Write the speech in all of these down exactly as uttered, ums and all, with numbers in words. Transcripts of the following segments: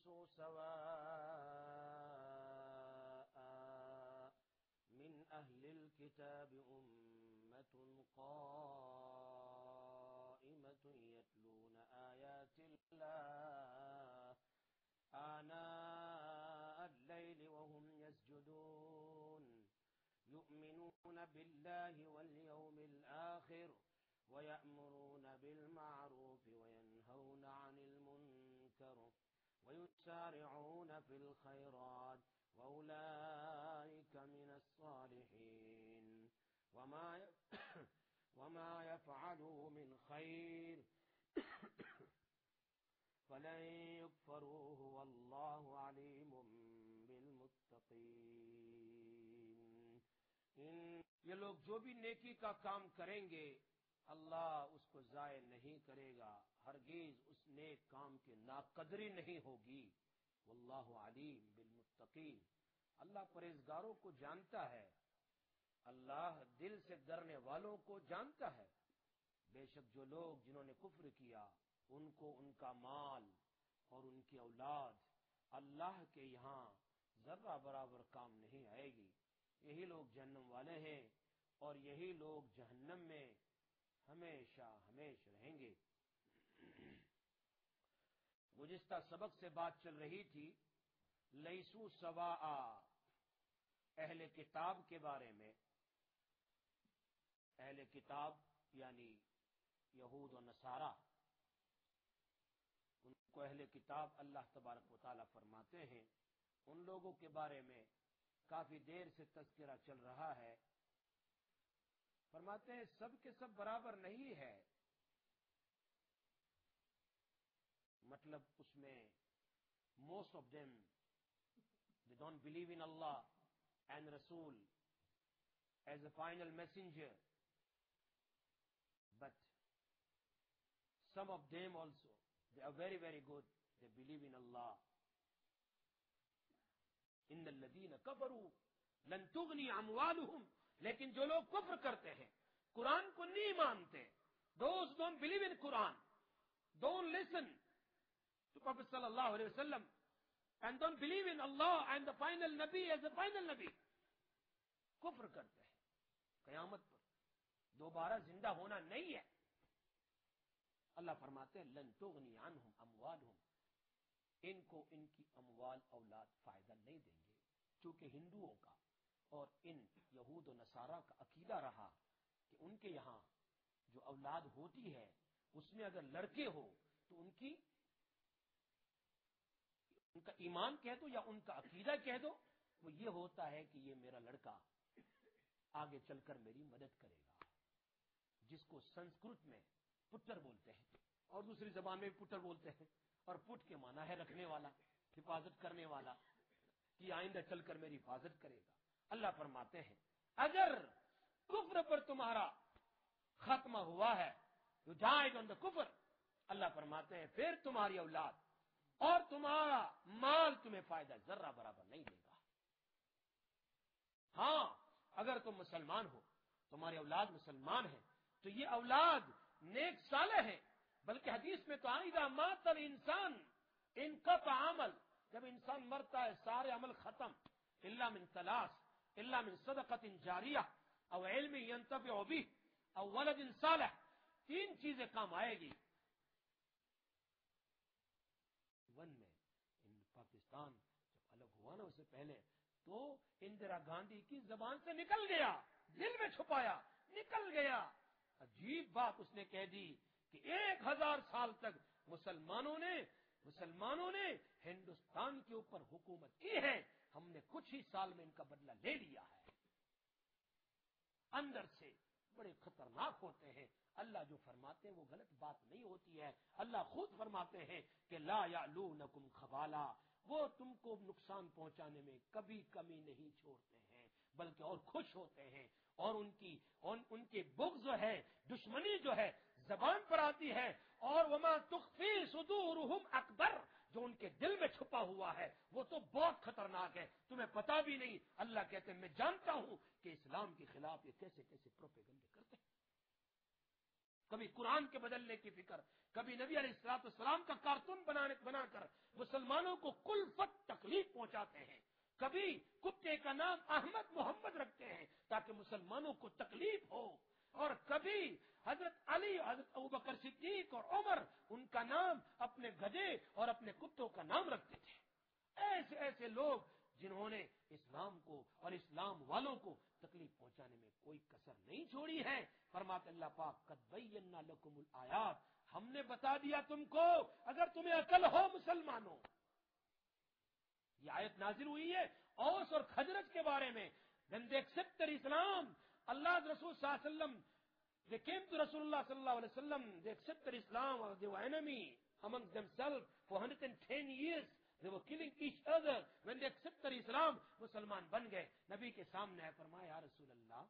ليسوا سواء من أهل الكتاب أمة قائمة يتلون آيات الله آناء الليل وهم يسجدون يؤمنون بالله واليوم الآخر ويأمرون بالمعروف وينهون عن المنكر ويسارعون في الخيرات وأولئك من الصالحين وما وما يفعلوا من خير فلن يكفروه والله عليم بالمتقين. یہ لوگ جو بھی نیکی کا کام کریں گے اللہ اس کو ضائع نہیں کرے گا، ہرگز اس نیک کام کی ناقدری نہیں ہوگی. واللہ علیم بالمتقین، اللہ پرہیزگاروں کو جانتا ہے، اللہ دل سے ڈرنے والوں کو جانتا ہے. بے شک جو لوگ جنہوں نے کفر کیا ان کو ان کا مال اور ان کی اولاد اللہ کے یہاں ذرہ برابر کام نہیں آئے گی. یہی لوگ جہنم والے ہیں اور یہی لوگ جہنم میں ہمیشہ ہمیشہ رہیں گے. گزشتہ سبق سے بات چل رہی تھی لیسو سواء، اہل کتاب کے بارے میں. اہل کتاب یعنی یہود و نصارہ، ان کو اہل کتاب اللہ تبارک و تعالیٰ فرماتے ہیں. ان لوگوں کے بارے میں کافی دیر سے تذکرہ چل رہا ہے. فرماتے ہیں سب کے سب برابر نہیں ہے، مطلب اس میں most of them they don't believe in اللہ اینڈ رسول as a final messenger, but some of them also they are very very good, they believe in اللہ. ان الذین کفروا لن تغنی اموالہم، لیکن جو لوگ کفر کرتے ہیں، قرآن کو نہیں مانتے، دوز ڈونٹ بلیو ان قرآن، ڈونٹ لسن ٹو پروفیٹ صلی اللہ علیہ وسلم اینڈ ڈونٹ بلیو ان اللہ اینڈ دا فائنل نبی ایز اے فائنل نبی، کفر کرتے ہیں، قیامت پر دوبارہ زندہ ہونا نہیں ہے. اللہ فرماتے ہیں لن تغنی عنہم اموالہم، ان کو ان کی اموال اولاد فائدہ نہیں دیں گے. چونکہ ہندوؤں کا اور ان یہود و نصارہ کا عقیدہ رہا کہ ان کے یہاں جو اولاد ہوتی ہے اس میں اگر لڑکے ہو تو ان کی ان کا ایمان کہہ دو یا ان کا عقیدہ کہہ دو، وہ یہ ہوتا ہے کہ یہ میرا لڑکا آگے چل کر میری مدد کرے گا، جس کو سنسکرت میں پٹر بولتے ہیں اور دوسری زبان میں بھی پٹر بولتے ہیں. اور پٹ کے معنی ہے رکھنے والا، حفاظت کرنے والا، کہ آئندہ چل کر میری حفاظت کرے گا. اللہ فرماتے ہیں اگر کفر پر تمہارا ختمہ ہوا ہے تو died on the کفر، اللہ فرماتے ہیں پھر تمہاری اولاد اور تمہارا مال تمہیں فائدہ ذرہ برابر نہیں دے گا. ہاں اگر تم مسلمان ہو، تمہاری اولاد مسلمان ہے تو یہ اولاد نیک صالح ہے. بلکہ حدیث میں تو اذا مات الانسان انقطع عمل، جب انسان مرتا ہے سارے عمل ختم، الا من ثلاث، الا من صدقۃ جاریہ او علم ينتفع به او ولد صالح، تین چیزیں کام آئے گی. ون میں ان پاکستان جب الگ ہوا نا اس سے پہلے تو اندرا گاندھی کی زبان سے نکل گیا، دل میں چھپایا نکل گیا، عجیب بات اس نے کہہ دی کہ ایک ہزار سال تک مسلمانوں نے مسلمانوں نے ہندوستان کے اوپر حکومت کی ہے، ہم نے کچھ ہی سال میں ان کا بدلہ لے لیا ہے. اندر سے بڑے خطرناک ہوتے ہیں. اللہ جو فرماتے ہیں وہ غلط بات نہیں ہوتی ہے. اللہ خود فرماتے ہیں کہ لا یعلونکم خبالا، وہ تم کو نقصان پہنچانے میں کبھی کمی نہیں چھوڑتے ہیں بلکہ اور خوش ہوتے ہیں. اور ان کی ان, ان کے بغض جو ہے، دشمنی جو ہے زبان پر آتی ہے. اور وما تخفی صدورہم اکبر، جو ان کے دل میں چھپا ہوا ہے وہ تو بہت خطرناک ہے، تمہیں پتا بھی نہیں. اللہ کہتے ہیں میں جانتا ہوں کہ اسلام کے خلاف یہ کیسے کیسے پروپیگنڈے کرتے ہیں. کبھی قرآن کے بدلنے کی فکر، کبھی نبی علیہ الصلوۃ والسلام کا کارٹون بنانے بنا کر مسلمانوں کو کلفت تکلیف پہنچاتے ہیں، کبھی کتے کا نام احمد محمد رکھتے ہیں تاکہ مسلمانوں کو تکلیف ہو، اور کبھی حضرت علی، حضرت ابوبکر صدیق اور عمر ان کا نام اپنے گدھے اور اپنے کتوں کا نام رکھتے تھے۔ ایسے ایسے لوگ جنہوں نے اسلام کو اور اسلام والوں کو تکلیف پہنچانے میں کوئی کسر نہیں چھوڑی ہے۔ فرماتے اللہ پاک قد بینا لکم الآیات، ہم نے بتا دیا تم کو، اگر تمہیں عقل ہو مسلمانوں۔ یہ آیت نازل ہوئی ہے اوس اور خزرج کے بارے میں۔ when they accepted Islam, Allah's Rasul sallallahu alaihi wasallam, they came to Rasulullah sallallahu alaihi wasallam, they accepted Islam, or they were enemy among themselves for one hundred ten years. They were killing each other. When they accepted Islam, مسلمان بن گئے۔ نبی کے سامنے فرمایا یا رسول اللہ،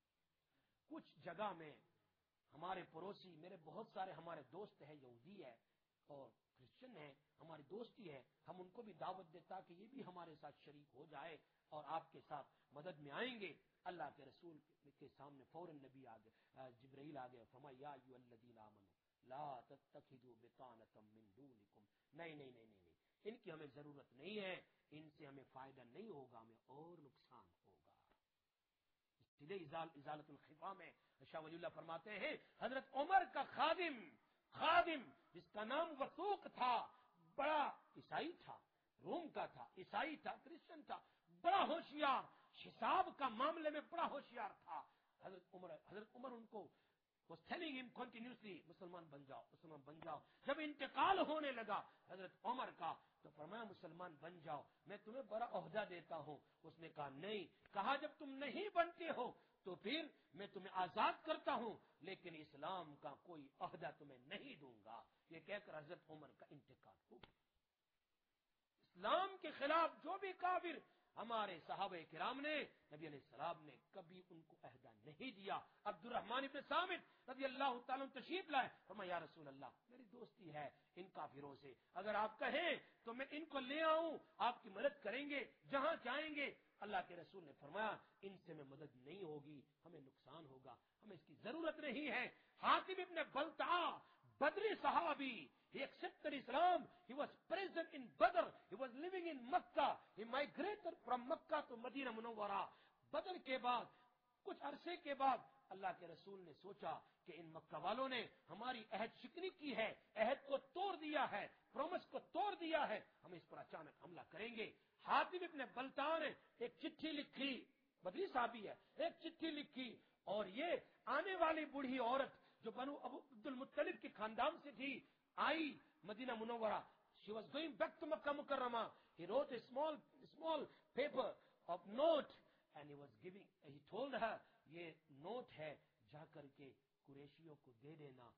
کچھ جگہ میں ہمارے پڑوسی، میرے بہت سارے ہمارے دوست ہیں، یہودی ہے اور کرسچن ہیں، ہماری دوستی ہے، ہم ان کو بھی دعوت دیتا کہ یہ بھی ہمارے ساتھ شریک ہو جائے اور آپ کے ساتھ مدد میں آئیں گے۔ اللہ کے رسول کے سامنے فوراً نبی آ گئے، جبرائیل آ گئے، فرمایا یا ایھا الذین آمنوا لا تتخذوا بطانة من دونکم، نہیں نہیں نہیں نہیں ان کی ہمیں ضرورت نہیں ہے، ان سے ہمیں فائدہ نہیں ہوگا، ہمیں اور نقصان ہوگا۔ اس لیے ازالۃ الخفا میں شاہ ولی اللہ فرماتے ہیں حضرت عمر کا خادم خادم جس کا نام وثوق تھا، بڑا عیسائی تھا، روم کا تھا، عیسائی تھا، کرسچن تھا، بڑا ہوشیار، حساب کا معاملے میں بڑا ہوشیار تھا۔ حضرت عمر حضرت عمر ان کو was telling him continuously مسلمان بن جاؤ، مسلمان بن جاؤ۔ جب انتقال ہونے لگا حضرت عمر کا تو فرمایا مسلمان بن جاؤ، میں تمہیں بڑا عہدہ دیتا ہوں۔ اس نے کہا نہیں، کہا جب تم نہیں بنتے ہو تو پھر میں تمہیں آزاد کرتا ہوں، لیکن اسلام کا کوئی عہدہ تمہیں نہیں دوں گا۔ یہ کہہ کر حضرت عمر کا انتقال ہو گیا۔ اسلام کے خلاف جو بھی کافر، ہمارے صحابہ کرام نے، نبی علیہ السلام نے کبھی ان کو عہدہ نہیں دیا۔ عبد الرحمن بن ثابت رضی اللہ تعالیٰ عنہ تشریف لائے، فرمایا یا رسول اللہ میری دوستی ہے ان کافروں سے، اگر آپ کہیں تو میں ان کو لے آؤں، آپ کی مدد کریں گے جہاں چاہیں گے۔ اللہ کے رسول نے فرمایا ان سے میں مدد نہیں ہوگی، ہمیں نقصان ہوگا، ہمیں اس کی ضرورت نہیں ہے۔ حاتم ابن بلتعہ بدری صحابی، he accepted Islam, he was present in Badr, he was living in Makkah, he migrated from Makkah to Madinah Munawwara۔ بدر کے بعد کچھ عرصے کے بعد اللہ کے رسول نے سوچا کہ ان مکہ والوں نے ہماری عہد شکنی کی ہے، عہد کو توڑ دیا ہے، پرومس کو توڑ دیا ہے، ہم اس پر اچانک حملہ کریں گے۔ حاتم ابن بلتعہ نے ایک چٹھی لکھی، بدری صحابی ہے، ایک چٹھی لکھی، اور یہ آنے والی بوڑھی عورت جو بنو ابو عبد المطلب کے خاندان سے تھی، آئی مدینہ منورہ۔ She was going back to Makkah Mukarramah. He wrote a small small paper of note and he was giving, he told her یہ نوٹ ہے جا کر کے قریشیوں کو دے دینا۔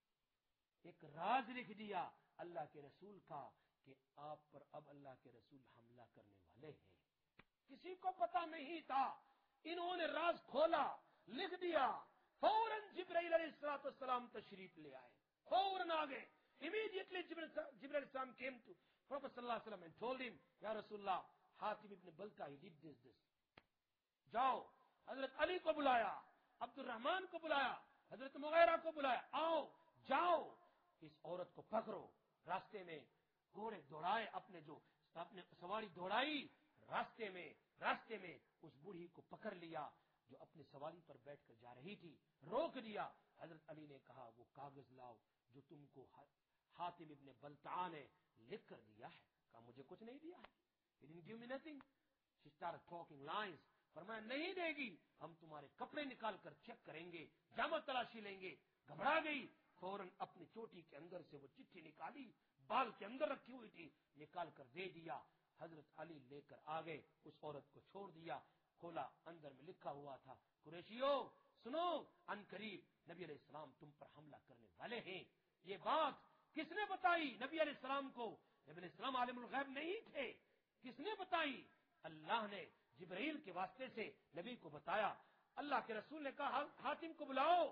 ایک راز لکھ دیا اللہ کے رسول کا کہ آپ پر اب اللہ کے رسول حملہ کرنے والے ہیں۔ کسی کو پتا نہیں تھا، انہوں نے راز کھولا، لکھ دیا، فوراً جبرائیل علیہ الصلوۃ والسلام تشریف لے آئے، فوراً آ گئے۔ Immediately Jibril Islam came to Prophet sallallahu alaihi wasallam and told him, Ya Rasulullah, Hatim ibn Balta, he did this, this. جاؤ، حضرت علی کو بلایا، عبد الرحمان کو بلایا، حضرت مغیرہ کو بلایا، آؤ جاؤ اس عورت کو پکڑو۔ راستے میں گھوڑے دوڑائے، اپنے جو اپنے سواری دوڑائی، راستے میں راستے میں اس بوڑھی کو پکڑ لیا جو اپنی سواری پر بیٹھ کر جا رہی تھی، روک دیا۔ حضرت علی نے کہا وہ کاغذ لاؤ جو تم کو حاتم ابن بلتعہ نے لکھ کر دیا ہے۔ کہا مجھے کچھ نہیں دیا ہے، He didn't give me nothing. She started talking lies. فرمایا نہیں دے گی، ہم تمہارے کپڑے نکال کر چیک کریں گے، جامہ تلاشی لیں گے۔ گھبرا گئی، فوراً اپنی چوٹی کے اندر سے وہ چٹھی نکالی، بال کے اندر رکھی ہوئی تھی، نکال کر دے دیا۔ حضرت علی لے کر آ گئے، اس عورت کو چھوڑ دیا، کھولا، اندر میں لکھا ہوا تھا قریشیو سنو، ان قریب نبی علیہ السلام تم پر حملہ کرنے والے ہیں۔ یہ بات کس نے بتائی نبی علیہ السلام کو؟ نبی علیہ السلام عالم الغیب نہیں تھے، کس نے بتائی؟ اللہ نے جبرائیل کے واسطے سے نبی کو بتایا۔ اللہ کے رسول نے کہا حاتم کو بلاؤ،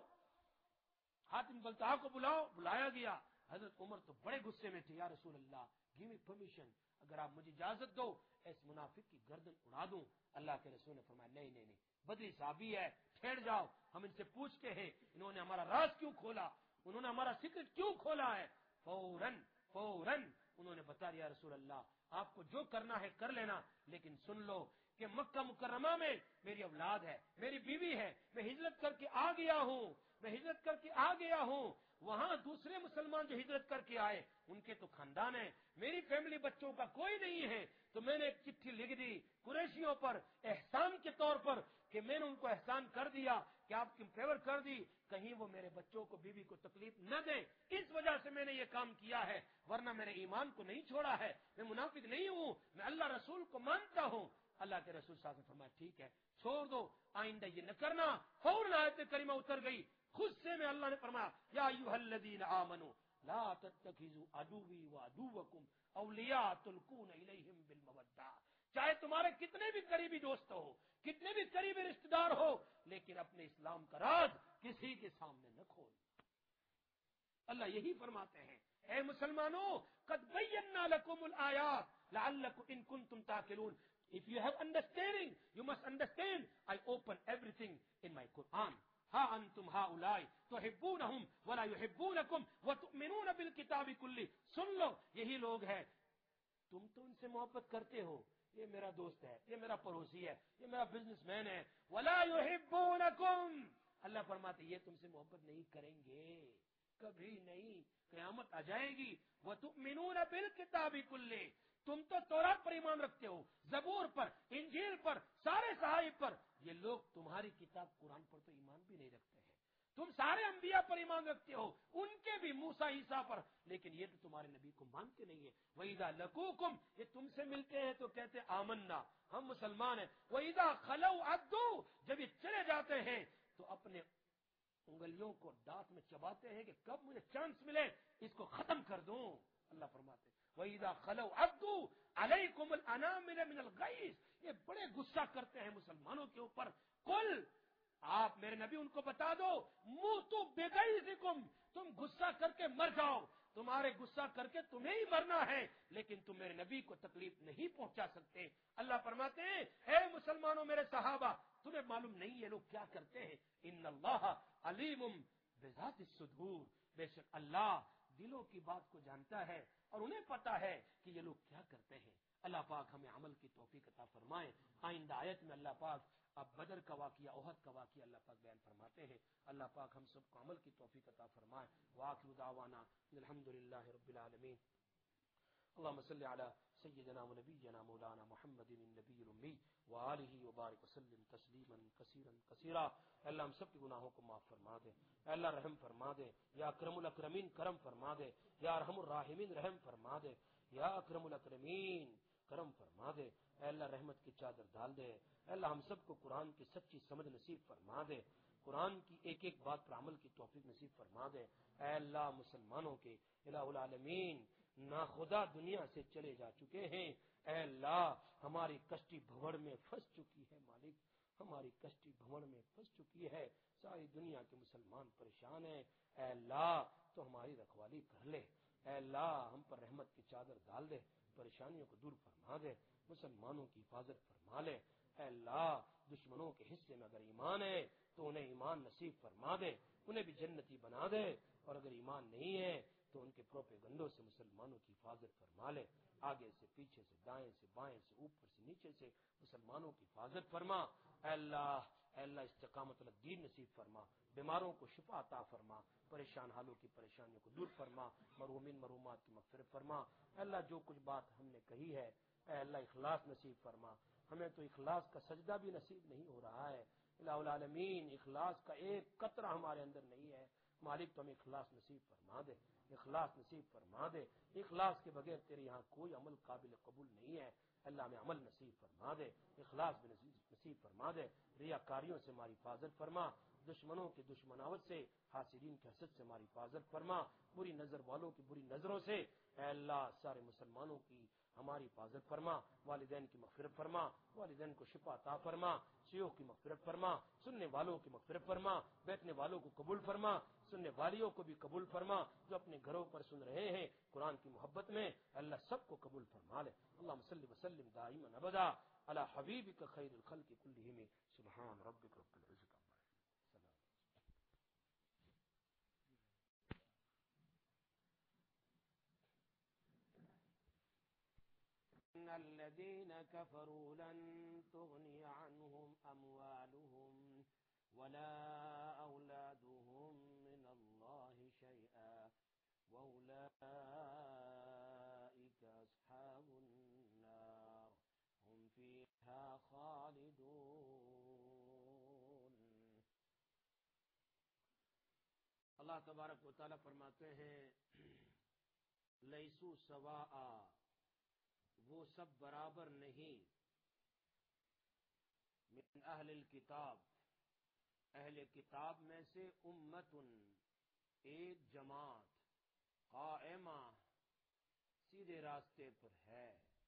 حاتم بلتعہ کو بلاؤ، بلایا گیا۔ حضرت عمر تو بڑے غصے میں تھے، یا رسول اللہ گیو می پرمیشن، اگر آپ مجھے اجازت دو اس منافق کی گردن اڑا دوں۔ اللہ کے رسول نے فرمایا نہیں نہیں نہیں، بدری صحابی ہے، چھیڑ جاؤ، ہم ان سے پوچھتے ہیں انہوں نے ہمارا راز کیوں کھولا، انہوں نے ہمارا سیکرٹ کیوں کھولا ہے؟ فوراً فوراً انہوں نے بتا دیا رسول اللہ آپ کو جو کرنا ہے کر لینا، لیکن سن لو کہ مکہ مکرمہ میں میری اولاد ہے، میری بیوی ہے، میں ہجرت کر کے آ گیا ہوں، میں ہجرت کر کے آ گیا ہوں، وہاں دوسرے مسلمان جو ہجرت کر کے آئے ان کے تو خاندان ہے، میری فیملی بچوں کا کوئی نہیں ہے، تو میں نے ایک چٹھی لکھ دی قریشیوں پر احسان کے طور پر کہ میں نے ان کو احسان کر دیا کہ آپ کی فیور کر دی، کہیں وہ میرے بچوں کو بیوی کو تکلیف نہ دیں، اس وجہ سے میں نے یہ کام کیا ہے، ورنہ میں نے ایمان کو نہیں چھوڑا ہے، میں منافق نہیں ہوں، میں اللہ رسول کو مانتا ہوں۔ اللہ کے رسول صاحب نے فرمایا ٹھیک ہے چھوڑ دو، آئندہ یہ نہ کرنا۔ فوراً آیت کریمہ اتر گئی، خود سے میں اللہ نے فرمایا یا ایھا الذین آمنوا لا تتخذوا عدوی وعدوکم اولیاء تلقون الیہم بالمودہ، چاہے تمہارے کتنے بھی قریبی دوست ہو، کتنے بھی قریبی رشتہ دار ہو، لیکن اپنے اسلام کا راز کسی کے سامنے نہ کھول۔ اللہ یہی فرماتے ہیں اے مسلمانوں قد بینا لکم الآیات لعلکم ان کنتم تعقلون۔ If you have understanding, you must understand. I open everything in my Quran. ہا انتم ہؤلاء تحبونہم ولا یحبونکم وتؤمنون بالکتاب کلہ۔ سن لو یہی لوگ ہیں، تم تو ان سے محبت کرتے ہو، یہ میرا دوست ہے، یہ میرا پڑوسی ہے، یہ میرا بزنس مین ہے، ولا یحبونکم، اللہ فرماتے یہ تم سے محبت نہیں کریں گے، کبھی نہیں، قیامت آ جائے گی۔ وتؤمنون بالکتاب کلہ، تم تو تورات پر ایمان رکھتے ہو، زبور پر، انجیل پر، سارے صحائف پر، یہ لوگ تمہاری کتاب قرآن پر تو ایمان بھی نہیں رکھتے ہیں۔ تم سارے انبیاء پر ایمان رکھتے ہو، ان کے بھی موسیٰ عیسیٰ پر، لیکن یہ تو تمہارے نبی کو مانتے نہیں ہیں۔ وَإِذَا لَقُوكُمْ، یہ تم سے ملتے ہیں تو کہتے ہیں آمنا، ہم مسلمان ہیں۔ وَإِذَا خَلَوْا عَدُّوا، جب یہ چلے جاتے ہیں تو اپنے انگلیوں کو دانت میں چباتے ہیں کہ کب مجھے چانس ملے اس کو ختم کر دوں۔ اللہ فرماتے ہیں وَإِذَا خَلَوْا عَدُّوا عَلَيْكُمُ الْأَنَامِلَ مِنَ الْغَيْظِ، یہ بڑے غصہ کرتے ہیں مسلمانوں کے اوپر۔ قل، آپ میرے نبی ان کو بتا دو، موتوا بغیظکم، تم غصہ کر کے مر جاؤ، تمہارے غصہ کر کے تمہیں ہی مرنا ہے، لیکن تم میرے نبی کو تکلیف نہیں پہنچا سکتے۔ اللہ فرماتے ہیں اے مسلمانوں میرے صحابہ، تمہیں معلوم نہیں یہ لوگ کیا کرتے ہیں؟ ان اللہ علیم بذات الصدور، بے شک اللہ دلوں کی بات کو جانتا ہے اور انہیں پتا ہے کہ یہ لوگ کیا کرتے ہیں۔ اللہ پاک ہمیں عمل کی توفیق عطا فرمائے۔ آئندہ آیت میں اللہ پاک اب بدر کا واقعہ، احد کا واقعہ اللہ پاک بیان فرماتے ہیں۔ اللہ پاک ہم سب کو عمل کی توفیق عطا فرمائے۔ وآخر دعوانا الحمدللہ رب العالمین۔ اللهم صل على سيدنا ونبينا مولانا محمد النبي الأمي وآله وبارك وسلم تسليما كثيرا كثيرا۔ اللہ ہم سب کے گناہوں کو معاف فرما دے، اے اللہ رحم فرما دے، یا اکرم الاکرمین کرم فرما دے، یا ارحم الراحمین رحم فرما دے، یا اکرم الاکرمین کرم فرما دے، اے اللہ رحمت کی چادر ڈال دے، اے اللہ ہم سب کو قرآن کی سچی سمجھ نصیب فرما دے، قرآن کی ایک ایک بات پر عمل کی توفیق نصیب فرما دے۔ اے اللہ مسلمانوں کے الہ العالمین ناخدا دنیا سے چلے جا چکے ہیں، اے اللہ ہماری کشتی بھنور میں پھنس چکی ہے، مالک ہماری کشتی بھنور میں پھنس چکی ہے، ساری دنیا کے مسلمان پریشان ہیں، اے اللہ تو ہماری رکھوالی کر لے، اے اللہ ہم پر رحمت کی چادر ڈال دے، پریشانیوں کو دور فرما دے، مسلمانوں کی حفاظت فرما لے، اے اللہ دشمنوں کے حصے میں اگر ایمان ہے تو انہیں ایمان نصیب فرما دے، انہیں بھی جنتی بنا دے، اور اگر ایمان نہیں ہے تو ان کے پروپے گنڈوں سے مسلمانوں کی حفاظت فرما لے، آگے سے پیچھے سے دائیں سے بائیں سے اوپر سے نیچے سے مسلمانوں کی حفاظت فرما، اے اللہ اے اللہ استقامت الدین نصیب فرما، بیماروں کو شفا عطا فرما، پریشان حالوں کی پریشانیوں کو دور فرما، مرحومین مرحومات کی مغفرت فرما، اے اللہ جو کچھ بات ہم نے کہی ہے اے اللہ اخلاص نصیب فرما، ہمیں تو اخلاص کا سجدہ بھی نصیب نہیں ہو رہا ہے، الہ العالمین اخلاص کا ایک قطرہ ہمارے اندر نہیں ہے، مالک تو ہمیں اخلاص نصیب فرما دے، اخلاص نصیب فرما دے، اخلاص کے بغیر تیرے یہاں کوئی عمل قابل قبول نہیں ہے، اللہ ہمیں عمل نصیب فرما دے، اخلاص بھی نصیب فرما دے، ریاکاریوں سے ہماری حفاظت فرما، دشمنوں کی دشمناوت سے، حاسدین کی حسد سے ہماری حفاظت فرما، بری نظر والوں کی بری نظروں سے اے اللہ سارے مسلمانوں کی ہماری حفاظت فرما، والدین کی مغفرت فرما، والدین کو شفا عطا فرما، شیوخ کی مغفرت فرما، سننے والوں کی مغفرت فرما، بیٹھنے والوں کو قبول فرما، سننے والیوں کو بھی قبول فرما، جو اپنے گھروں پر سن رہے ہیں قرآن کی محبت میں اللہ سب کو قبول فرما لے۔ اللہم صلی وسلم دائما ابدا علی حبیبک خیر الخلق کلہم سبحان ربک رب العزت عما الذين كفروا لن تغني عنهم أموالهم ولا أولادهم من الله شيئا وأولئك أصحاب النار هم فيها خالدون. اللہ تبارک و تعالیٰ فرماتے ہیں لیسو سواء، وہ سب برابر نہیں، من اہل الکتاب، اہل کتاب میں سے امت، ایک جماعت، قائمہ، سیدھے راستے پر ہے،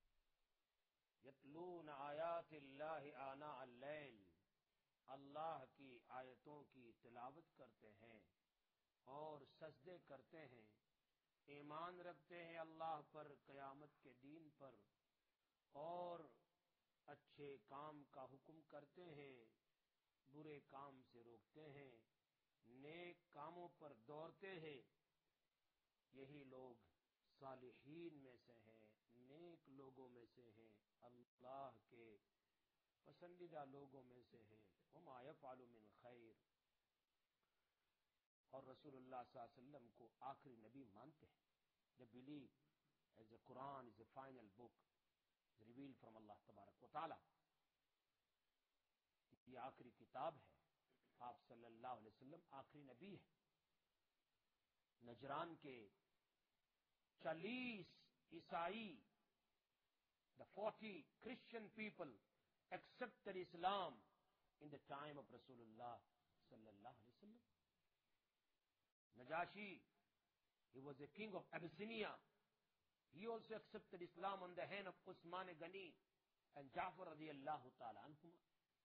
یتلون آیات اللہ آناء اللیل، اللہ کی آیتوں کی تلاوت کرتے ہیں اور سجدے کرتے ہیں، ایمان رکھتے ہیں اللہ پر، قیامت کے دین پر، اور اچھے کام کا حکم کرتے ہیں، برے کام سے روکتے ہیں، نیک کاموں پر دوڑتے ہیں. یہی لوگ صالحین میں سے ہیں، نیک لوگوں میں سے ہیں، اللہ کے پسندیدہ لوگوں میں سے ہیں. وما یفعل من خیر، اور رسول اللہ صلی اللہ علیہ وسلم کو آخری نبی مانتے ہیں. They believe as the Quran is the final book revealed from Allah تبارک و تعالی. یہ آخری کتاب ہے، آپ صلی اللہ علیہ وسلم آخری نبی ہے. نجران کے چالیس عیسائی، the forty Christian people accepted Islam in the time of Rasulullah صلی اللہ علیہ وسلم. Najashi, he was the king of Abyssinia. He also accepted Islam on the hand of Usman Ghani and Ja'far radiyallahu ta'ala anhuma.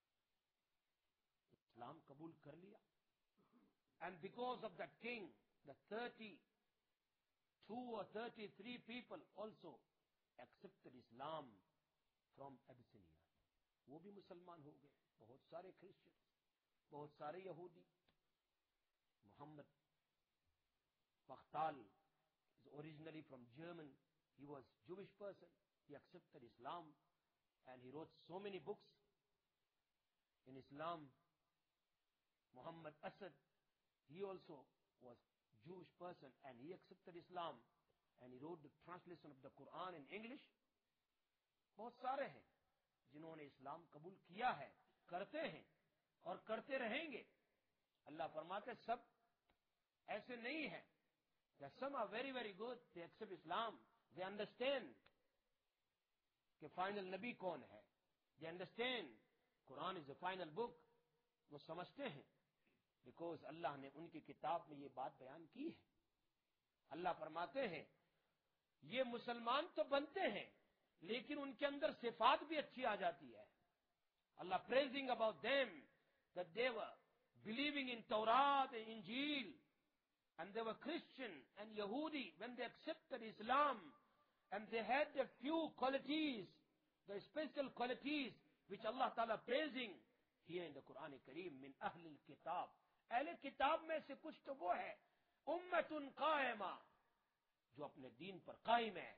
Islam قبول کر لیا. And because of that king, the thirty-two or thirty-three people also accepted Islam from Abyssinia. وہ بھی مسلمان ہو گئے. بہت سارے Christian, بہت سارے یہودی. محمد Bachtal is originally from German. He was Jewish person. He accepted Islam and he wrote so many books in Islam. Muhammad Asad, he also was Jewish person and he accepted Islam and he wrote the translation of the Quran in English. بہت سارے ہیں جنہوں نے اسلام قبول کیا ہے، کرتے ہیں اور کرتے رہیں گے. اللہ فرماتے سب ایسے نہیں ہیں. That some are very very good, they accept Islam, they understand کہ فائنل نبی کون ہے, they understand Quran is the final book, وہ سمجھتے ہیں because اللہ نے ان کی کتاب میں یہ بات بیان کی ہے. اللہ فرماتے ہیں یہ مسلمان تو بنتے ہیں لیکن ان کے اندر صفات بھی اچھی آ جاتی ہے. اللہ praising about them that they were believing in Torah and Injil and they were Christian and Yahudi when they accepted Islam and they had a few qualities, the special qualities which Allah Ta'ala praising here in the Quran Kareem min ahl al-kitab. اہل کتاب میں سے کچھ تو وہ ہے امت قائمہ جو اپنے دین پر قائم ہے,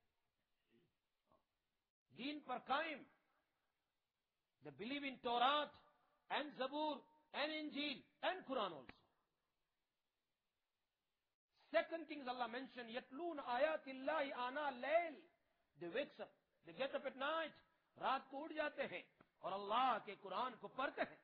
دین پر قائم. They believe in Torah and Zabur and Injil and Quran also. Second things Allah mentioned, yatlun ayatillahi ana layl. They wakes up, they get up at night, رات کو اٹھ جاتے ہیں اور اللہ کے قرآن کو پڑھتے ہیں.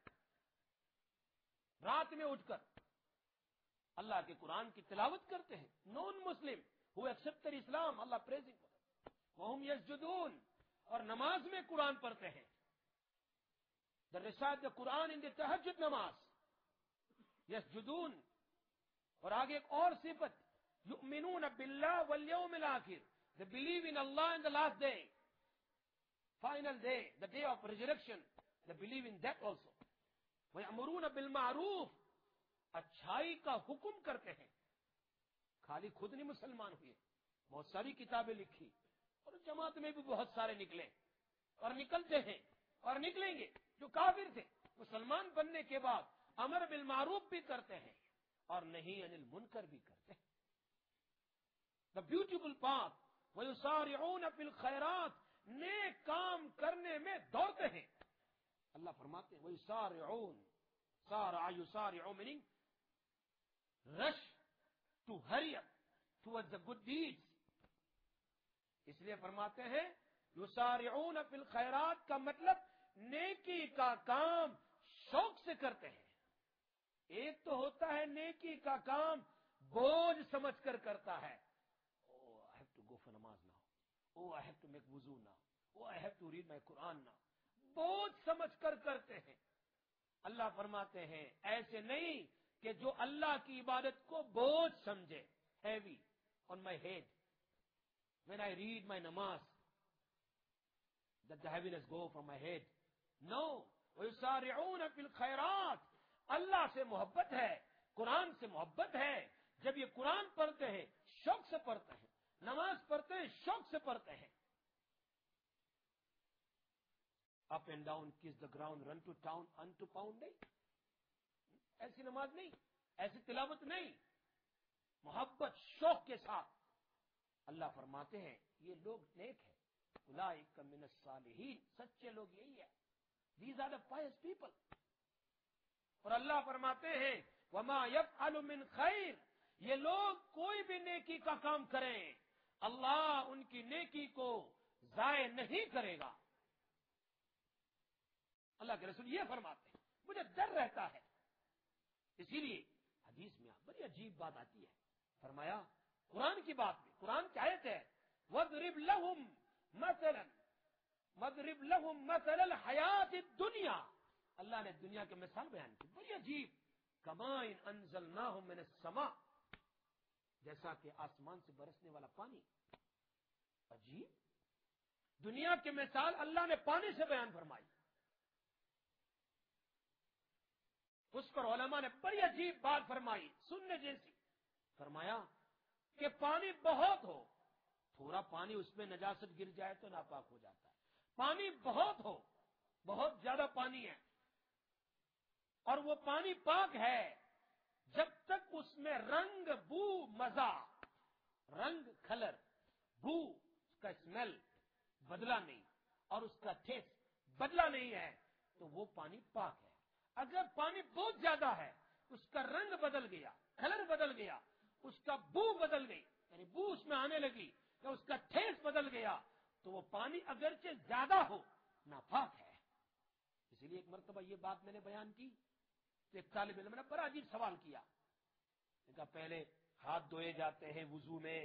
رات میں اٹھ کر اللہ کے قرآن کی تلاوت کرتے ہیں. نون مسلم who accepted Islam, Allah praising for them. وَهُمْ يَسْجُدُونَ, اور نماز میں قرآن پڑھتے ہیں. They recite the Quran in the tahajjud namaz. يَسْجُدُونَ, اور آگے ایک اور صفت يُؤْمِنُونَ بِاللَّهِ وَالْيَوْمِ الْآخِرِ. They believe in Allah and the last day, final day, the day of resurrection. They believe in that also. وَيَأْمُرُونَ بِالْمَعْرُوفِ, اچھائی کا حکم کرتے ہیں. خالی خود نہیں مسلمان ہوئے, بہت ساری کتابیں لکھی اور جماعت میں بھی بہت سارے نکلے اور نکلتے ہیں اور نکلیں گے. جو کافر تھے مسلمان بننے کے بعد امر بالمعروف بھی کرتے ہیں اور نہیں عن المنکر بھی کرتے ہیں. The beautiful path وَيُسَارِعُونَ فِي الْخَيْرَاتِ, نیک کام کرنے میں دوڑتے ہیں. اللہ فرماتے ہیں وَيُسَارِعُونَ سارع يُسَارِعُ meaning rush to hurry up towards the good deeds. اس لیے فرماتے ہیں یسارعون فی الخیرات کا مطلب نیکی کا کام شوق سے کرتے ہیں. ایک تو ہوتا ہے نیکی کا کام بوجھ سمجھ کر کرتا ہے. Oh I have to go for نماز now, oh I have to make وضو now, oh I have to read my قرآن ناؤ. بوجھ سمجھ کر کرتے ہیں. اللہ فرماتے ہیں ایسے نہیں کہ جو اللہ کی عبادت کو بوجھ سمجھے, heavy on my head when I read my namaz, that the heaviness go from my head. No. وَيُسَارِعُونَ فِي الْخَيْرَاتِ اللہ سے محبت ہے, قرآن سے محبت ہے. جب یہ قرآن پڑھتے ہیں شوق سے پڑھتے ہیں, نماز پڑھتے ہیں شوق سے پڑھتے ہیں. Up and down, kiss the ground, run to town, unto pound نہیں, ایسی نماز نہیں, ایسی تلاوت نہیں. محبت شوق کے ساتھ. اللہ فرماتے ہیں یہ لوگ نیک ہیں. اولئک من الصالحین, سچے لوگ یہی ہے. These are the pious people. اور اللہ فرماتے ہیں وما یفعل من خیر, یہ لوگ کوئی بھی نیکی کا کام کریں اللہ ان کی نیکی کو ضائع نہیں کرے گا. اللہ کے رسول یہ فرماتے ہیں. مجھے ڈر رہتا ہے, اسی لیے حدیث میں بڑی عجیب بات آتی ہے. فرمایا قرآن کی بات میں, قرآن کی آیت ہے وَاضْرِبْ لَهُمْ مَثَلًا وَاضْرِبْ لَهُمْ مَثَلَ الْحَيَاةِ الدُّنْيَا. اللہ نے دنیا کی مثال بیان کی بڑی عجیب. کَمَاءٍ أَنزَلْنَاهُ مِنَ السَّمَاءِ, جیسا کہ آسمان سے برسنے والا پانی. عجیب دنیا کی مثال اللہ نے پانی سے بیان فرمائی. اس پر علماء نے بڑی عجیب بات فرمائی سننے جیسی. فرمایا کہ پانی بہت ہو, تھوڑا پانی اس میں نجاست گر جائے تو ناپاک ہو جاتا ہے. پانی بہت ہو, بہت زیادہ پانی ہے, اور وہ پانی پاک ہے جب تک اس میں رنگ, بو, مزہ, رنگ, کلر, بو, اس کا اسمیل بدلا نہیں اور اس کا ٹیسٹ بدلا نہیں ہے تو وہ پانی پاک ہے. اگر پانی بہت زیادہ ہے, اس کا رنگ بدل گیا, کلر بدل گیا, اس کا بو بدل گئی, یعنی بو اس میں آنے لگی یا اس کا ٹیسٹ بدل گیا, تو وہ پانی اگرچہ زیادہ ہو ناپاک ہے. اسی لیے ایک مرتبہ یہ بات میں نے بیان کی تو ایک طالب علم نے بڑا عجیب سوال کیا. کہا پہلے ہاتھ دھوئے جاتے ہیں وضو میں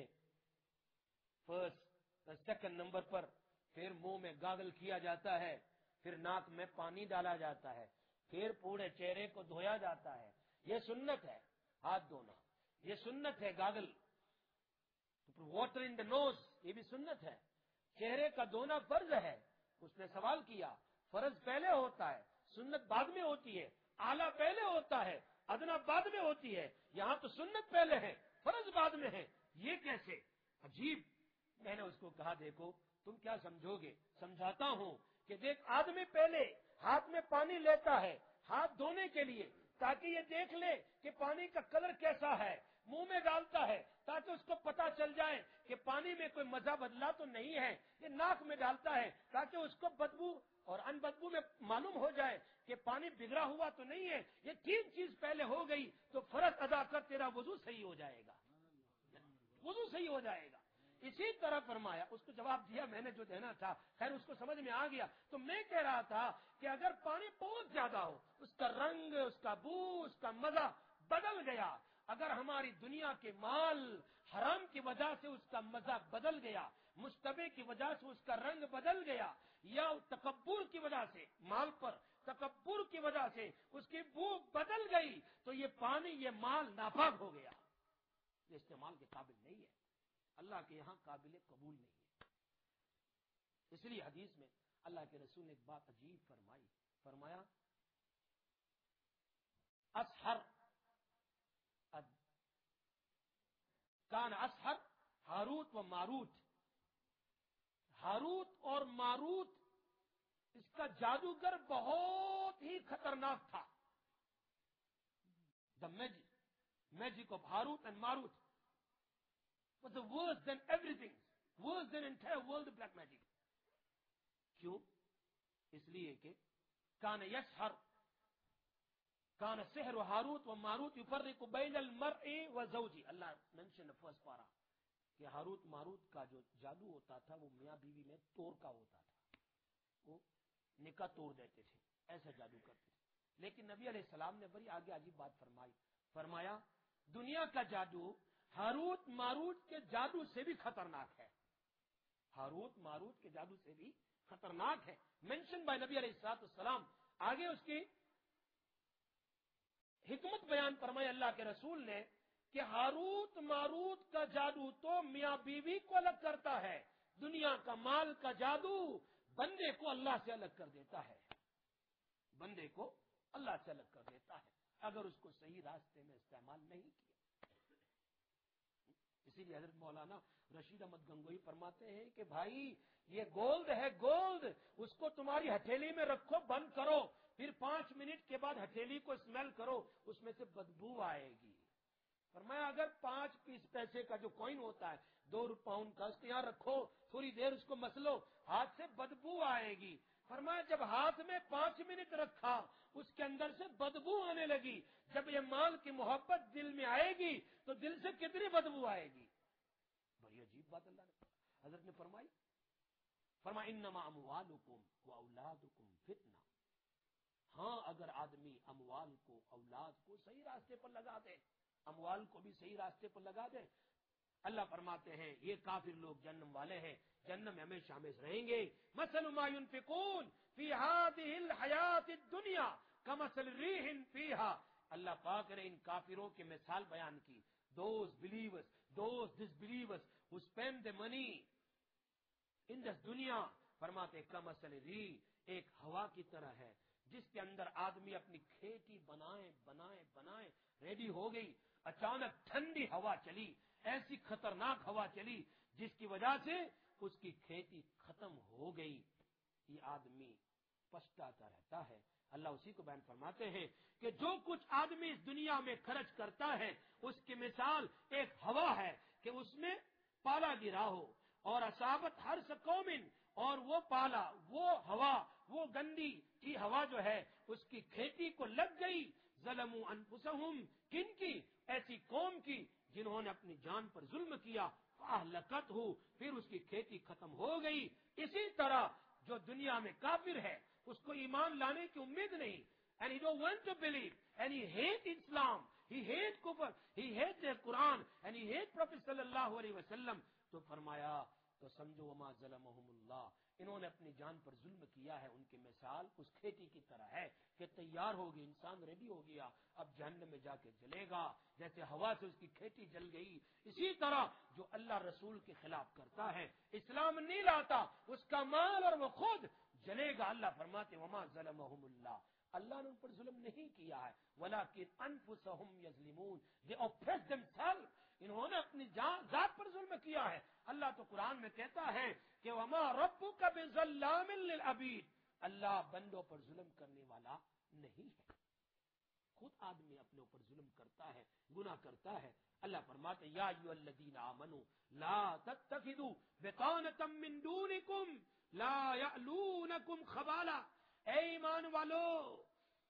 فرسٹ, سیکنڈ نمبر پر پھر منہ میں گاگل کیا جاتا ہے, پھر ناک میں پانی ڈالا جاتا ہے, پھر پورے چہرے کو دھویا جاتا ہے. یہ سنت ہے ہاتھ دھونا, یہ سنت ہے گاگل, واٹر ان دا نوز, یہ بھی سنت ہے. چہرے کا دھونا فرض ہے. اس نے سوال کیا فرض پہلے ہوتا ہے, سنت بعد میں ہوتی ہے, اعلیٰ پہلے ہوتا ہے, ادنا بعد میں ہوتی ہے. یہاں تو سنت پہلے ہے, فرض بعد میں ہے, یہ کیسے؟ عجیب. میں نے اس کو کہا دیکھو تم کیا سمجھو گے, سمجھاتا ہوں کہ دیکھ آدمی پہلے ہاتھ میں پانی لیتا ہے ہاتھ دھونے کے لیے تاکہ یہ دیکھ لے کہ پانی کا کلر کیسا ہے, منہ میں ڈالتا ہے تاکہ اس کو پتا چل جائے کہ پانی میں کوئی مزہ بدلا تو نہیں ہے, یہ ناک میں ڈالتا ہے تاکہ اس کو بدبو اور ان بدبو میں معلوم ہو جائے کہ پانی بگڑا ہوا تو نہیں ہے. یہ تین چیز پہلے ہو گئی تو فرض ادا کر, تیرا وضو صحیح ہو جائے گا, وضو صحیح ہو جائے گا. اسی طرح فرمایا, اس کو جواب دیا میں نے جو دینا تھا, خیر اس کو سمجھ میں آ گیا. تو میں کہہ رہا تھا کہ اگر پانی بہت زیادہ ہو, اس کا رنگ, اس کا بو, اس کا مزہ بدل گیا, اگر ہماری دنیا کے مال حرام کی وجہ سے اس کا مزہ بدل گیا, مشتبہ کی وجہ سے اس کا رنگ بدل گیا, یا تکبر کی وجہ سے مال پر تکبر کی وجہ سے اس کی بو بدل گئی, تو یہ پانی, یہ مال ناپاک ہو گیا, یہ استعمال کے قابل نہیں ہے, اللہ کے یہاں قابل قبول نہیں ہے. اس لیے حدیث میں اللہ کے رسول نے ایک بات عجیب فرمائی. فرمایا اسحر کان اسحر ہاروت و ماروت, ہاروت اور ماروت اس کا جادوگر بہت ہی خطرناک تھا. دا میجک میجک آف ہاروت اینڈ ماروت was worse than everything, worse than entire world of black magic. کیوں؟ اس لیے کہ کان یسحر کان سحر و ہاروت و ماروت یفرق بین المرء و زوجی. اللہ مینشن فرسٹ پارا کہ ہاروت ماروت کا جو جادو ہوتا تھا وہ میاں بیوی میں توڑ کا ہوتا تھا، وہ نکاح توڑ دیتے تھے، ایسا جادو کرتے تھے. لیکن نبی علیہ السلام نے بڑی آگے عجیب بات فرمائی، فرمایا دنیا کا جادو ہاروت ماروت کے جادو سے بھی خطرناک ہے، ہاروت ماروت کے جادو سے بھی خطرناک ہے. مینشن بائی نبی علیہ الصلوۃ والسلام. آگے اس کی حکمت بیان فرمائی اللہ کے رسول نے کہ ہاروت ماروت کا جادو تو میاں بیوی کو الگ کرتا ہے، دنیا کا مال کا جادو بندے کو اللہ سے الگ کر دیتا ہے، بندے کو اللہ سے الگ کر دیتا ہے اگر اس کو صحیح راستے میں استعمال نہیں کیا. اسی لیے حضرت مولانا رشید احمد گنگوئی فرماتے ہیں کہ بھائی یہ گولڈ ہے، گولڈ، اس کو تمہاری ہتھیلی میں رکھو، بند کرو، پھر پانچ منٹ کے بعد ہتھیلی کو اسمیل کرو، اس میں سے بدبو آئے گی. فرمایا اگر پانچ پیس پیسے کا جو کوئن ہوتا ہے دو پاؤنڈ کا، اس کو یہاں رکھو، تھوڑی دیر اس کو مسلو، ہاتھ سے بدبو آئے گی. فرمایا جب ہاتھ میں پانچ منٹ رکھا اس کے اندر سے بدبو آنے لگی، جب یہ مال کی محبت دل میں آئے گی تو دل سے کتنی بدبو آئے گی. بڑی عجیب بات اللہ نے حضرت نے فرمائی. فرمایا انما اموالکم و اولادکم فتنہ. ہاں اگر آدمی اموال کو اولاد کو صحیح راستے پر لگا دے، اموال کو بھی صحیح راستے پر لگا دے، اللہ فرماتے ہیں یہ کافر لوگ جہنم والے ہیں، جہنم میں ہمیشہ ہمیشہ رہیں گے. مثل ما ينفقون فی هذه الحیات الدنیا کمثل ریح فیہا. اللہ پاک نے ان کافروں کی مثال بیان کی. Those believers, those disbelievers who spend the money in this دنیا، فرماتے کمثل ریح، ایک ہوا کی طرح ہے جس کے اندر آدمی اپنی کھیتی بنائے بنائے بنائے ریڈی ہو گئی، اچانک ٹھنڈی ہوا چلی، ایسی خطرناک ہوا چلی جس کی وجہ سے اس کی کھیتی ختم ہو گئی. یہ آدمی پچھتاتا رہتا ہے. اللہ اسی کو بیان فرماتے ہیں کہ جو کچھ آدمی اس دنیا میں خرچ کرتا ہے اس کی مثال ایک ہوا ہے کہ اس میں پالا گرا ہو اور اصابت ہر قومن، اور وہ پالا، وہ ہوا، وہ گندی کی ہوا جو ہے اس کی کھیتی کو لگ گئی. ظلموا انفسہم، کن کی؟ ایسی قوم کی جنہوں نے اپنی جان پر ظلم کیا. فاہلکت ہو، پھر اس کی کھیتی ختم ہو گئی. اسی طرح جو دنیا میں کافر ہے اس کو ایمان لانے کی امید نہیں، and he don't want to believe, and he hate Islam, he hate kufr, he hate the Quran, and he hate Prophet صلی اللہ علیہ وسلم. تو فرمایا تو سمجھو وما ظلمہم اللہ، انہوں نے اپنی جان پر ظلم کیا ہے. ان کی مثال اس کھیتی کی طرح ہے کہ تیار ہوگی، انسان ریڈی ہو گیا، اب جہنم میں جا کے جلے گا جیسے ہوا سے اس کی کھیتی جل گئی. اسی طرح جو اللہ رسول کے خلاف کرتا ہے، اسلام نہیں لاتا، اس کا مال اور وہ خود جلے گا. اللہ فرماتے وما ظلمہم اللہ، اللہ نے ان پر ظلم نہیں کیا ہے، ولیکن انفسہم یظلمون، they oppress themselves، انہوں نے اپنی ذات پر ظلم کیا ہے. اللہ تو قرآن میں کہتا ہے کہ وما ربک بظلام للعبید، اللہ بندوں پر ظلم کرنے والا نہیں ہے. خود آدمی اپنے اوپر ظلم کرتا ہے، گناہ کرتا ہے. اللہ فرماتے یا ایھا الذین آمنوا لا تتخذوا بطانۃ من دونکم لا یألونکم خبالا. اے ایمان والو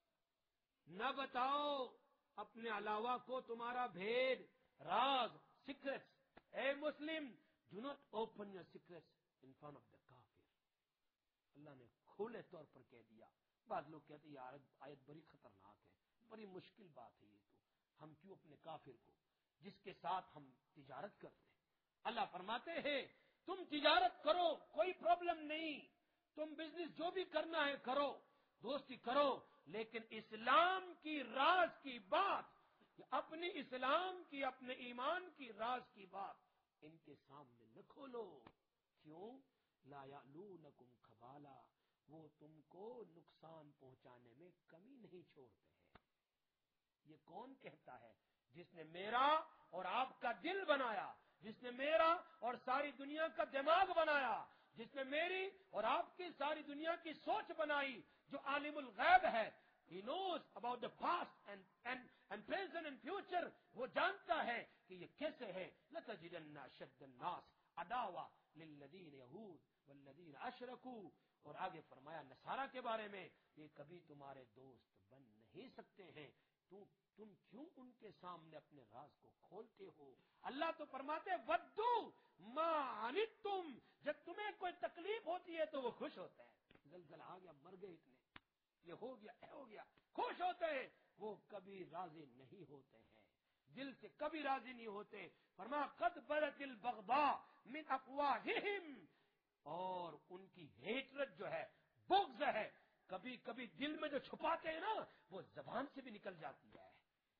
نہ بتاؤ اپنے علاوہ کو تمہارا بھید، راز، سیکرٹس. اے مسلم do not open your secrets in front of the کافر. اللہ نے کھلے طور پر کہہ دیا. بعض لوگ کہتے ہیں یہ آیت بڑی خطرناک ہے، بڑی مشکل بات ہے، یہ تو ہم کیوں اپنے کافر کو جس کے ساتھ ہم تجارت کرتے ہیں. اللہ فرماتے ہیں تم تجارت کرو، کوئی پرابلم نہیں، تم بزنس جو بھی کرنا ہے کرو، دوستی کرو، لیکن اسلام کی راز کی بات، اپنی اسلام کی، اپنے ایمان کی راز کی بات ان کے سامنے نہ کھولو. کیوں؟ لا یعلونکم خبالا، وہ تم کو نقصان پہنچانے میں کمی نہیں چھوڑتے ہیں. یہ کون کہتا ہے؟ جس نے میرا اور آپ کا دل بنایا، جس نے میرا اور ساری دنیا کا دماغ بنایا، جس نے میری اور آپ کی ساری دنیا کی سوچ بنائی، جو عالم الغیب ہے. He knows about the past and, and, and present and future. وہ جانتا ہے کہ یہ کیسے ہے. لَتَجِدَنَّ أَشَدَّ النَّاسِ अदावा लिल्लदीन यहूद वल्लदीन अशरकू, और आगे फरमाया नसारा के बारे में, ये कभी तुम्हारे दोस्त बन नहीं सकते हैं, तुम तुम क्यों उनके सामने अपने राज को खोलते हो। अल्लाह तो फरमाते वद्दू मा अनित्तुम, जब तुम्हें कोई तकलीफ होती है तो वो खुश होते हैं। जलजला आ गया, मर गए इतने, ये हो गया ये हो गया, खुश होते हैं। वो कभी राजी नहीं होते हैं, दिल से कभी राजी नहीं होते। फरमा कद बरतिल बगदा मिन अफवाहिहिम, और उनकी हेटरत जो है, बुग़्ज़ है, कभी कभी दिल में जो छुपाते हैं ना, वो जबान से भी निकल जाती है।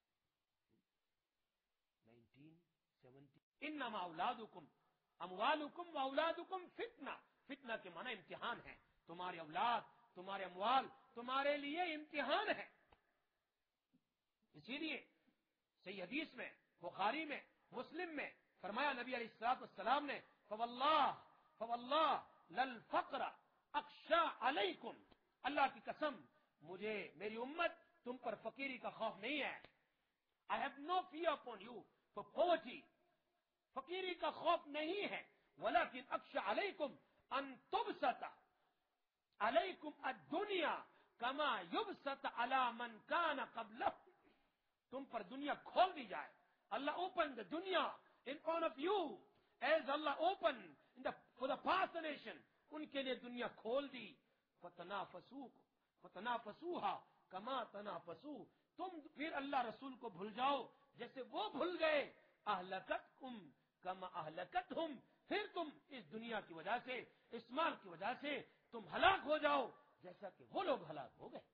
नाइनटीन सेवेंटी इन्नमा औलादुकुम अमवालुकुम व औलादुकुम फितना, फितना के माना इम्तिहान है। तुम्हारी औलाद, तुम्हारे अमवाल तुम्हारे लिए इम्तिहान है। इसीलिए सही हदीस में, बुखारी में, मुस्लिम में फरमाया नबी अलैहिस्सलातु वस्सलाम ने, फवल्लाह फवल्लाह लल फक्र अख्शा अलैकुम, अल्लाह की कसम मुझे मेरी उम्मत तुम पर फकीरी का खौफ नहीं है। I have no fear upon you for poverty, फकीरी का खौफ नहीं है। वलाकिन अख्शा अलैकुम अन तुबसता अलैकुम अद्दुनिया कमा युबसत अला मन कान क़ब्लकुम, तुम पर दुनिया खोल दी जाए। अल्लाह ओपन द दुनिया in front of you as अल्लाह open in the for the past nation, उनके लिए दुनिया खोल दी। फतनाफसू फतनाफसूहा कमा तनाफसू, तुम फिर अल्लाह रसूल को भूल जाओ जैसे वो भूल गए। अहलकतकुम कमा अहलकतहुम, फिर तुम इस दुनिया की वजह से, इस माल की वजह से तुम हलाक हो जाओ जैसा कि वो लोग हलाक हो गए।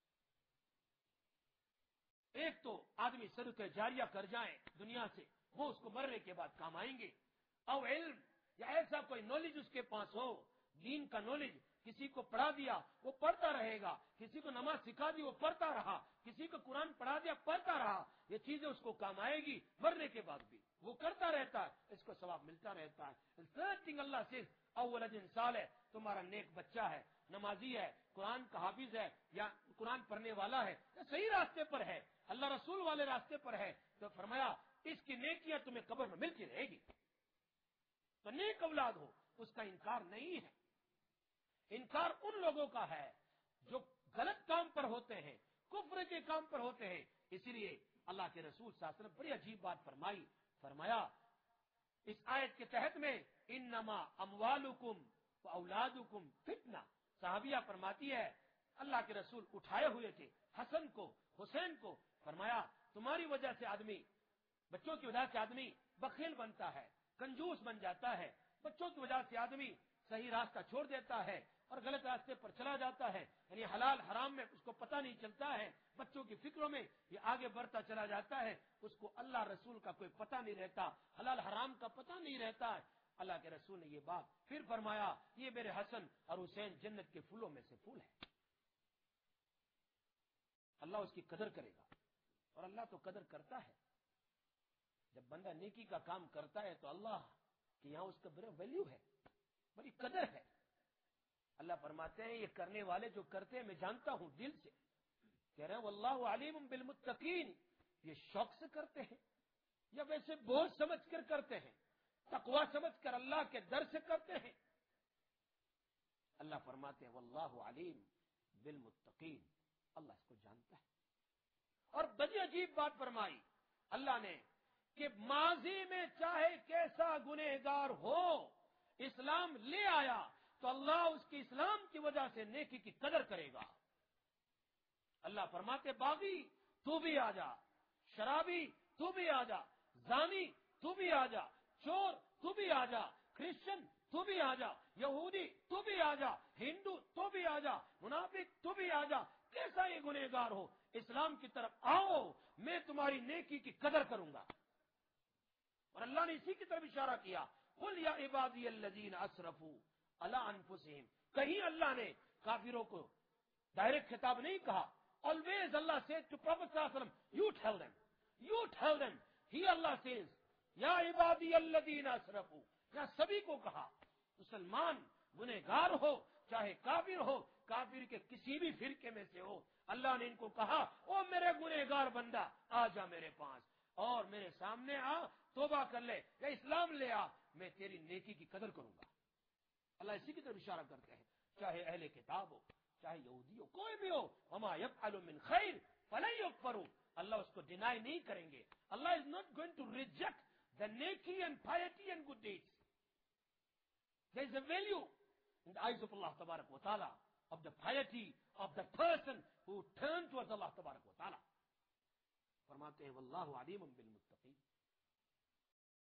एक तो आदमी सदक़े जारिया कर जाए दुनिया से, वो उसको मरने के बाद काम आएंगे। और इल्म या ऐसा कोई नॉलेज उसके पास हो, दीन का नॉलेज, किसी को पढ़ा दिया वो पढ़ता रहेगा, किसी को नमाज सिखा दी वो पढ़ता रहा, किसी को कुरान पढ़ा दिया पढ़ता रहा, ये चीजें उसको काम आएगी मरने के बाद भी, वो करता रहता है, इसको सवाब मिलता रहता है। थर्ड थिंग अल्लाह से अव्वल साल है, तुम्हारा नेक बच्चा है, नमाजी है, कुरान का हाफिज है या कुरान पढ़ने वाला है, सही रास्ते पर है, अल्लाह रसूल वाले रास्ते पर है, तो फरमाया इसकी नेकियां तुम्हें कब्र में मिलती रहेगी। तो नेक औलाद हो उसका इनकार नहीं है। इनकार उन लोगों का है जो गलत काम पर होते हैं, कुफ्र के काम पर होते हैं। इसीलिए अल्लाह के रसूल सल्लल्लाहु अलैहि वसल्लम बड़ी अजीब बात फरमाई, फरमाया इस आयत के तहत में इन्नमा अमवालुकुम व औलादुकुम फितना, साहबिया फरमाती है अल्लाह के रसूल उठाए हुए थे हसन को, हुसैन को, फरमाया तुम्हारी वजह से आदमी, बच्चों की वजह से आदमी बखील बनता है, कंजूस बन जाता है, बच्चों की वजह से आदमी सही रास्ता छोड़ देता है और गलत रास्ते पर चला जाता है, यानी हलाल हराम में उसको पता नहीं चलता है, बच्चों की फिक्रों में ये आगे बढ़ता चला जाता है, उसको अल्लाह रसूल का कोई पता नहीं रहता, हलाल हराम का पता नहीं रहता है। अल्लाह के रसूल ने ये बात फिर फरमाया, ये मेरे हसन और हुसैन जन्नत के फूलों में से फूल है, अल्लाह उसकी कदर करेगा। और अल्लाह तो कदर करता है, जब बंदा नेकी का काम करता है तो अल्लाह कि यहां उसका बड़ा वैल्यू है, बड़ी कदर है। अल्लाह फरमाते हैं ये करने वाले जो करते हैं मैं जानता हूं, दिल से कह रहे हैं वल्लाहु अलीमुम बिल मुत्तकीन, ये शौक से करते हैं या वैसे बोझ समझ कर करते हैं, तकवा समझ कर अल्लाह के डर से करते हैं। अल्लाह फरमाते हैं वल्लाहु अलीम बिल मुत्तकीन, अल्लाह इसको जानता है। और बड़ी अजीब बात फरमाई अल्लाह ने कि माजी में चाहे कैसा गुनहगार हो इस्लाम ले आया तो अल्लाह उसकी इस्लाम की वजह से नेकी की कदर करेगा। अल्लाह फरमाते बागी तू भी आ जा, शराबी तू भी आ जा, जानी तू भी आ जा, चोर तू भी आ जा, क्रिश्चियन तू भी आ जा, यहूदी तू भी आ जा, हिंदू तू भी आ जा, मुनाफिक तू भी आ जा, कैसा ये गुनहगार हो इस्लाम की तरफ आओ, मैं तुम्हारी नेकी की कदर करूंगा। और अल्लाह ने इसी की तरफ इशारा किया, कुल या इबादी अल्लज़ीना असरफू अला अनफुसिहिम, कहीं अल्लाह ने काफिरों को डायरेक्ट खिताब नहीं कहा। ऑलवेज अल्लाह सेड टू प्रॉफेट सल्लल्लाहु अलैहि वसल्लम you tell them, you tell them, he अल्लाह सेज या इबादी अल्लज़ीना असरफू, या सभी को कहा, मुसलमान गुनहगार हो चाहे काफिर हो, काफिर के किसी भी फिरके में से हो, अल्लाह ने इनको कहा ओ मेरे गुनहगार बंदा आ जा मेरे पास, اور میرے سامنے آ، توبہ کر لے یا اسلام لے آ، میں تیری نیکی کی قدر کروں گا۔ اللہ اسی کی طرف اشارہ کرتے ہیں، چاہے اہل کتاب ہو، چاہے یہودی ہو، کوئی بھی ہو، وما یفعل من خیر فلن یکفروا، اللہ اس کو ڈینائی نہیں کریں گے۔ اللہ is not going to reject the نیکی and piety and good deeds. There is a value in the eyes of Allah tabarak wa ta'ala of the piety of the person who turned towards Allah tabarak wa ta'ala۔ فرماتے ہیں واللہ علیم بالمتقین۔